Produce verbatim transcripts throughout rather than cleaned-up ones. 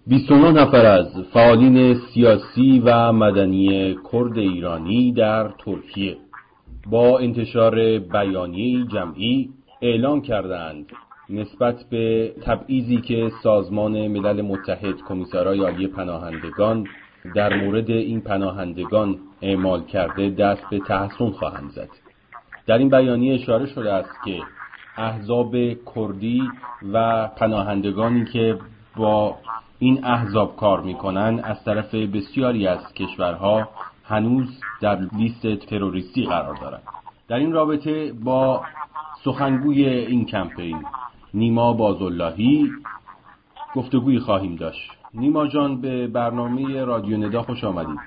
بیست و نه نفر از فعالین سیاسی و مدنی کرد ایرانی در ترکیه با انتشار بیانیه جمعی اعلام کردند نسبت به تبعیضی که سازمان ملل متحد کمیسرهای عالی پناهندگان در مورد این پناهندگان اعمال کرده دست به تحسن خواهند زد. در این بیانیه اشاره شده است که احزاب کردی و پناهندگانی که با این احزاب کار میکنن از طرف بسیاری از کشورها هنوز در لیست تروریستی قرار دارند. در این رابطه با سخنگوی این کمپین نیما بازاللهی گفتگویی خواهیم داشت. نیما جان، به برنامه رادیو ندا خوش آمدید.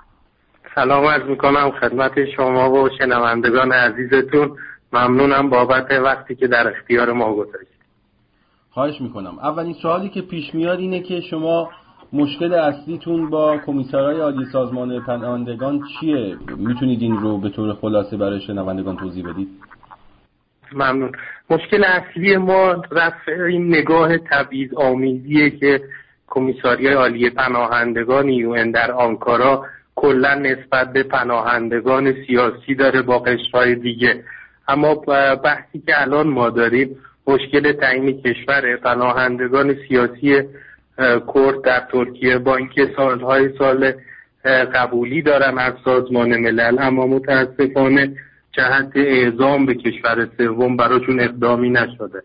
سلام عرض میکنم خدمت شما و شنوندگان عزیزتون. ممنونم بابت وقتی که در اختیار ما گذاشتید. خواهش میکنم. اولین سوالی که پیش میاد اینه که شما مشکل اصلیتون با کمیسرهای عالی سازمان پناهندگان چیه؟ میتونید این رو به طور خلاصه برای شنوندگان توضیح بدید؟ ممنون. مشکل اصلی ما رفع این نگاه تبعیض آمیزیه که کمیساریای عالی پناهندگان یوئن در آنکارا کلا نسبت به پناهندگان سیاسی داره با قشرهای دیگه. اما بحثی که الان ما داریم مشکل تعیین کشور پناهندگان سیاسی کرد در ترکیه با اینکه سالهای سال قبولی دارن از سازمان ملل، اما متاسفانه جهت اعزام به کشور سوم براشون اقدامی نشده.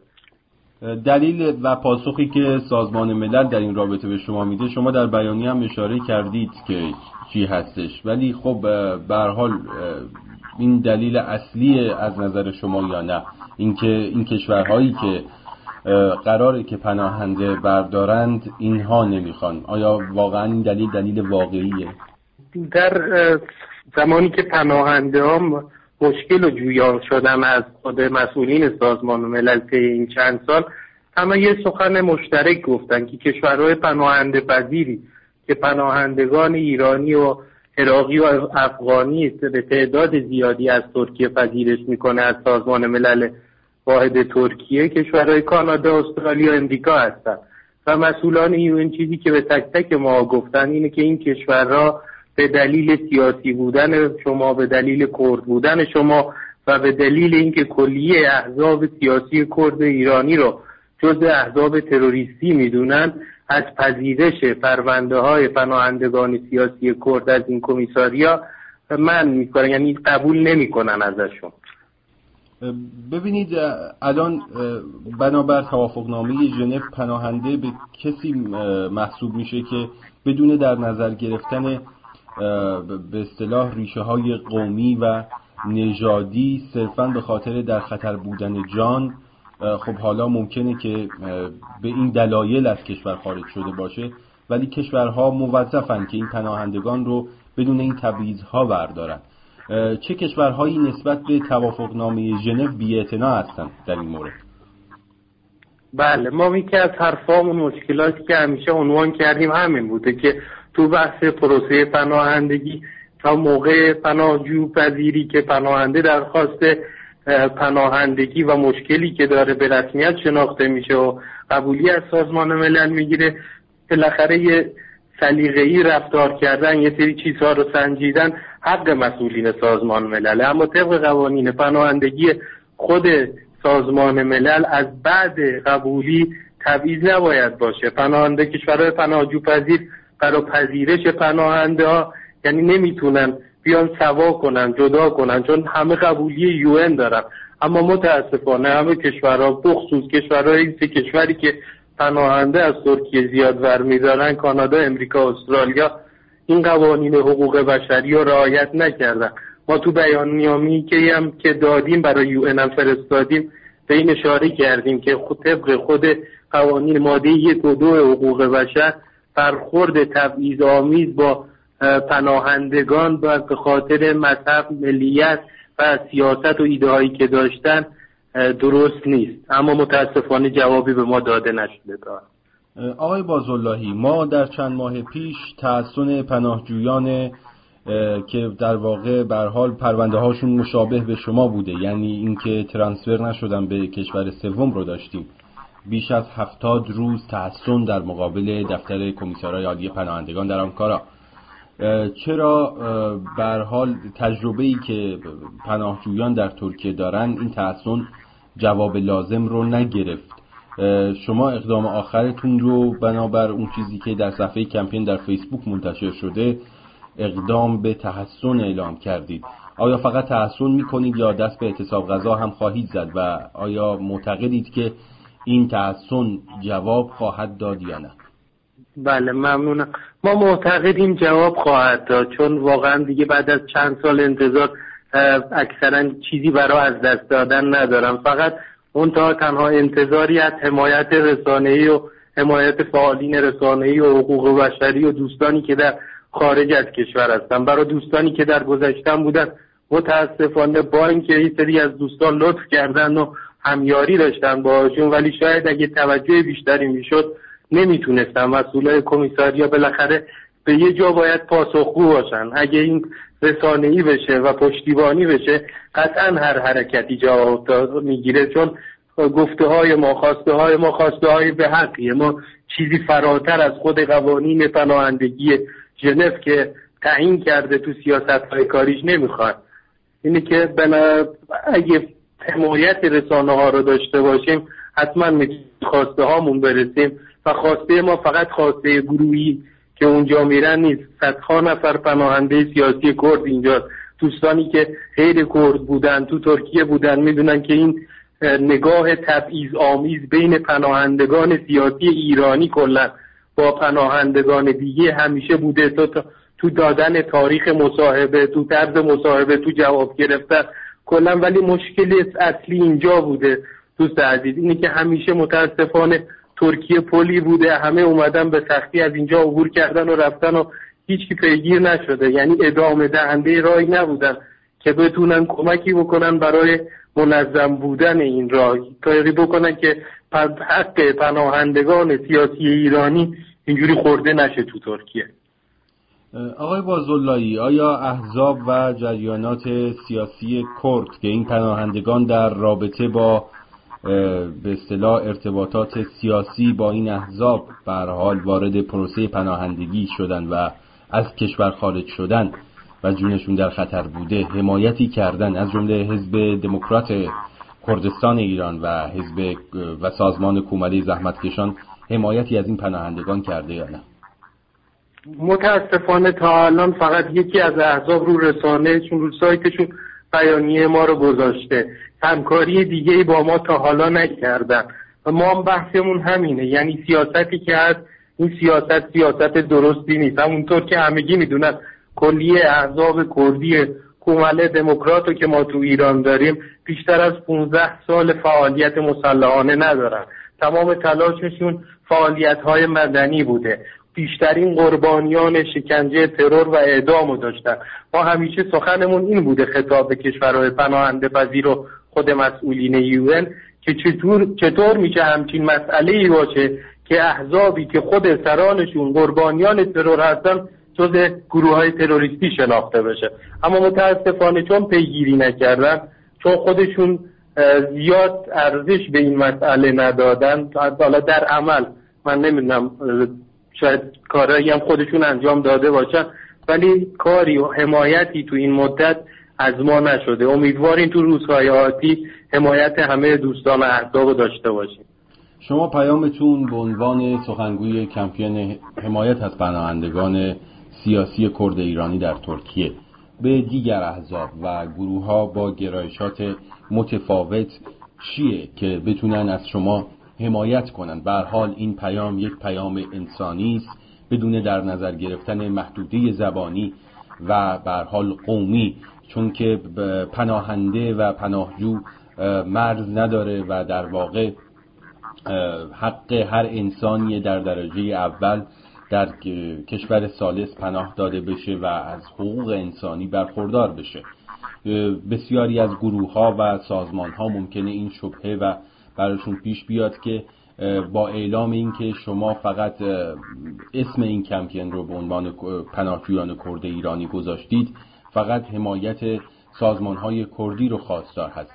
دلیل و پاسخی که سازمان ملل در این رابطه به شما میده، شما در بیانیه هم اشاره کردید که چی هستش، ولی خب به هر حال این دلیل اصلی از نظر شما یا نه؟ اینکه این کشورهایی که قراره که پناهنده بردارند اینها نمیخوان، آیا واقعا این دلیل دلیل واقعیه؟ در زمانی که پناهنده ها مشکل و جویان شدن از خود مسئولین سازمان ملل طی این چند سال، همه یه سخن مشترک گفتن که کشورهای پناهنده پذیری که پناهندگان ایرانی و عراقی و افغانی به تعداد زیادی از ترکیه پذیرش میکنه از سازمان ملل واحد ترکیه، کشورهای کانادا، استرالیا و امریکا هستن. و مسئولان یون چیزی که به تک تک ما گفتن اینه که این کشورها به دلیل سیاسی بودن شما، به دلیل کرد بودن شما و به دلیل اینکه کلیه احزاب سیاسی کرد ایرانی رو جزء احزاب تروریستی میدونن، از پذیرش پرونده های پناهندگان سیاسی کرد از این کمیساریا من میکنن، یعنی قبول نمیکنن ازشون. ببینید، الان بنابر توافقنامه ژنو پناهنده به کسی محسوب میشه که بدون در نظر گرفتن به اصطلاح ریشه های قومی و نژادی صرفاً به خاطر در خطر بودن جان، خب حالا ممکنه که به این دلایل از کشور خارج شده باشه، ولی کشورها موظفن که این پناهندگان رو بدون این تبعیض‌ها بردارن. چه کشورهایی نسبت به توافقنامه ژنو بی‌اعتنا هستن در این مورد؟ بله، ما یکی از حرفامون مشکلاتی که همیشه عنوان کردیم همین بوده که تو بحث پروسه پناهندگی تا موقع پناهجو پذیری که پناهنده درخواست پناهندگی و مشکلی که داره به رسمیت شناخته میشه و قبولی از سازمان ملل میگیره، بالاخره یه سلیقه‌ای رفتار کردن، یه سری چیزها رو سنجیدن حق مسئولین سازمان ملل. اما طبق قوانین پناهندگی خود سازمان ملل از بعد قبولی تبعیض نباید باشه. پناهنده کشورهای پناهجو پذیر برای پذیرش پناهنده ها یعنی نمیتونن بیان سوا کنن، جدا کنن، چون همه قبولی یوئن دارن. اما متاسفانه همه کشورها، بخصوص کشورهای سه کشوری که پناهنده از ترکیه زیاد برمیدارن، کانادا، امریکا، استرالیا، این قوانین حقوق بشری رو رعایت نکردن. ما تو بیانیه‌ای که هم که دادیم برای یوئن هم فرستادیم به این اشاره کردیم که خود طبق خود قوانین ماده یک و دو حقوق بشر برخورد تبعیض‌آمیز با پناهندگان به خاطر مذهب، ملیت و سیاست و ایده هایی که داشتن درست نیست. اما متاسفانه جوابی به ما داده نشده. آقای بازاللهی، ما در چند ماه پیش تحسن پناهجویان که در واقع به هر حال پرونده هاشون مشابه به شما بوده، یعنی اینکه ترانسفر نشدن به کشور سوم رو داشتیم بیش از هفتاد روز تحصن در مقابل دفتر کمیسیون‌های عالی پناهندگان در آنکارا. چرا به هر حال تجربه‌ای که پناهجویان در ترکیه دارن این تحصن جواب لازم رو نگرفت؟ شما اقدام آخرتون رو بنابر اون چیزی که در صفحه کمپین در فیسبوک منتشر شده اقدام به تحصن اعلام کردید. آیا فقط تحصن میکنید یا دست به اعتصاب غذا هم خواهید زد و آیا معتقدید که این تحصن جواب خواهد داد یا نه؟ بله ممنونم. ما معتقدیم جواب خواهد داد، چون واقعا دیگه بعد از چند سال انتظار اکثرا چیزی برای از دست دادن ندارم. فقط اون تا تنها انتظاری از حمایت رسانه‌ای و حمایت فعالین رسانه‌ای و حقوق بشری و دوستانی که در خارج از کشور هستن. برای دوستانی که در گذشتن بودن متاسفانه با اینکه یه سری از دوستان لطف کردن و همیاری داشتن باهاشون، ولی شاید اگه توجه بیشتری میشد نمیتونستن. مسئولای کمیساریا بالاخره به یه جا باید پاسخگو باشن. اگه این رسانه‌ای بشه و پشتیبانی بشه قطعا هر حرکتی جواب میگیره، چون گفته های ما خواسته های ما خواسته های به حقیه. ما چیزی فراتر از خود قوانین پناهندگی ژنو که تعیین کرده تو سیاست‌های کاریش نمیخواد. اینه که بنا اگه حمایت رسانه ها رو داشته باشیم حتما میتونیم خواسته هامون برسیم و خواسته ما فقط خواسته گروهی که اونجا میرن نیست. صدها نفر پناهنده سیاسی کرد اینجا، دوستانی که غیر کرد بودن تو ترکیه بودن، میدونن که این نگاه تبعیض آمیز بین پناهندگان سیاسی ایرانی کلا با پناهندگان دیگه همیشه بوده. تو تو دادن تاریخ مصاحبه، تو طرز مصاحبه، تو جواب گرفتن کلا. ولی مشکل اصلی اینجا بوده دوست عزیز، اینه که همیشه متاسفانه ترکیه پلی بوده، همه اومدن به سختی از اینجا عبور کردن و رفتن و هیچ کی پیگیر نشده. یعنی ادامه دهنده راهی نبودن که بتونن کمکی بکنن برای منظم بودن این راه، کاری بکنن که حق پناهندگان سیاسی ایرانی اینجوری خورده نشه تو ترکیه. آقای بازاللهی، آیا احزاب و جریانات سیاسی کرد که این پناهندگان در رابطه با به اصطلاح ارتباطات سیاسی با این احزاب به هر حال وارد پروسه پناهندگی شدن و از کشور خارج شدن و جونشون در خطر بوده حمایتی کردن، از جمله حزب دموکرات کردستان ایران و حزب و سازمان کومله زحمتکشان حمایتی از این پناهندگان کرده یا نه؟ متاسفانه تا الان فقط یکی از احزاب رو رسانه‌شون رو سایتشون بیانیه ما رو گذاشته، همکاری دیگه‌ای با ما تا حالا نکردن و ما هم بحثمون همینه. یعنی سیاستی که هست این سیاست سیاست درستی نیست. همونطور که همگی میدونن کلیه احزاب کردی کومله دموکراتو که ما تو ایران داریم بیشتر از پانزده سال فعالیت مسلحانه ندارن. تمام تلاششون فعالیت‌های مدنی بوده. بیشترین قربانیان شکنجه، ترور و اعدامو داشتن. ما همیشه سخنمون این بوده خطاب به کشورهای پناهنده پذیر و خود مسئولین یون که چطور چطور میشه همچین مسئله‌ای باشه که احزابی که خود سرانشون قربانیان ترور هستن جز گروه‌های تروریستی شناخته بشه. اما متاسفانه چون پیگیری نکردن، چون خودشون زیاد ارزش به این مسئله ندادن، حالا در عمل من نمیدونم شاید کارایی هم خودشون انجام داده باشن ولی کاری و حمایتی تو این مدت از ما نشده. امیدواریم تو روزهای آتی حمایت همه دوستان احزاب داشته باشیم. شما پیامتون به عنوان سخنگوی کمپین حمایت از پناهندگان سیاسی کرد ایرانی در ترکیه به دیگر احزاب و گروه‌ها با گرایشات متفاوت چیه که بتونن از شما حمایت کنن؟ به هر حال این پیام یک پیام انسانی است بدون در نظر گرفتن محدوده زبانی و به هر حال قومی، چون که پناهنده و پناهجو مرز نداره و در واقع حق هر انسانی در درجه اول در کشور ثالث پناه داده بشه و از حقوق انسانی برخوردار بشه. بسیاری از گروه‌ها و سازمان‌ها ممکنه این شبهه و براشون پیش بیاد که با اعلام این که شما فقط اسم این کمپین رو به عنوان پناهجویان کرد ایرانی گذاشتید فقط حمایت سازمان‌های کردی رو خواستار هستید.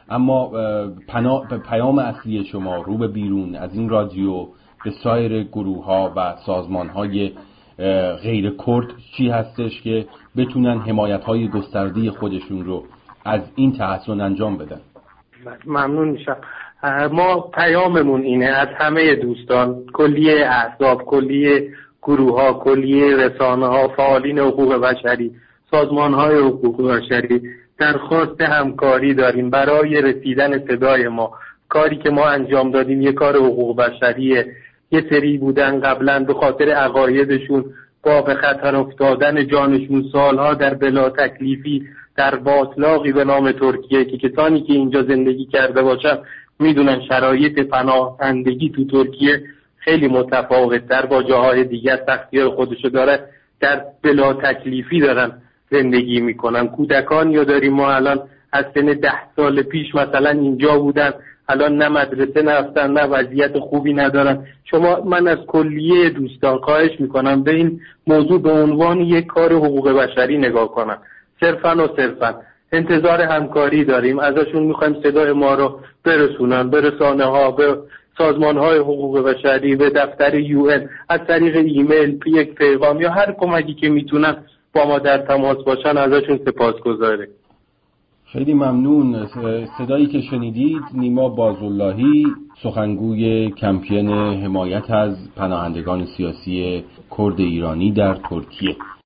اما پیام اصلی شما رو به بیرون از این رادیو به سایر گروه ها و سازمان های غیر کرد چی هستش که بتونن حمایت های گسترده خودشون رو از این تحسن انجام بدن؟ ممنون میشم. ما پیاممون اینه از همه دوستان، کلیه احزاب، کلیه گروه ها، کلیه رسانه ها، فعالین حقوق بشری، سازمان های حقوق بشری، درخواست همکاری داریم برای رسیدن صدای ما. کاری که ما انجام دادیم یه کار حقوق بشریه. یه سری بودن قبلا به خاطر عقایدشون با به خطر افتادن جانشون سالها در بلا تکلیفی در باطلاقی به نام ترکیه، که کسانی که اینجا زندگی کرده باشن میدونن شرایط پناهندگی تو ترکیه خیلی متفاوت‌تر با جاهای دیگر سختی‌های خودشو داره، در بلا تکلیفی دارن زندگی میکنن. کودکانی رو داریم ما الان از سن ده سال پیش مثلا اینجا بودن، الان نه مدرسه نرفتن، نه وضعیت خوبی ندارن. شما من از کلیه دوستان خواهش میکنم به این موضوع به عنوان یک کار حقوق بشری نگاه کنن، صرفاً و صرفاً. انتظار همکاری داریم ازشون، میخوایم صدای ما رو برسونن به رسانه ها، به سازمان های حقوق بشری، به دفتر یو ان، از طریق ایمیل، یک پیغام یا هر کمکی که میتونن با ما در تماس باشن ازشون سپاسگزاریم. خیلی ممنون. صدایی که شنیدید نیما بازاللهی، سخنگوی کمپین حمایت از پناهندگان سیاسی کرد ایرانی در ترکیه.